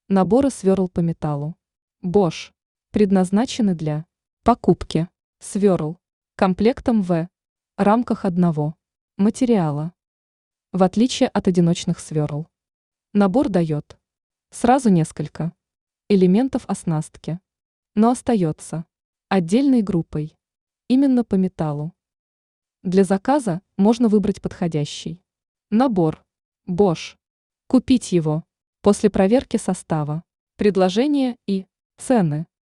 Наборы сверл по металлу. Bosch. Предназначены для покупки сверл комплектом в рамках одного материала. В отличие от одиночных сверл, набор дает сразу несколько элементов оснастки, но остается отдельной группой, именно по металлу. Для заказа можно выбрать подходящий набор Bosch, купить его после проверки состава, предложения и цены.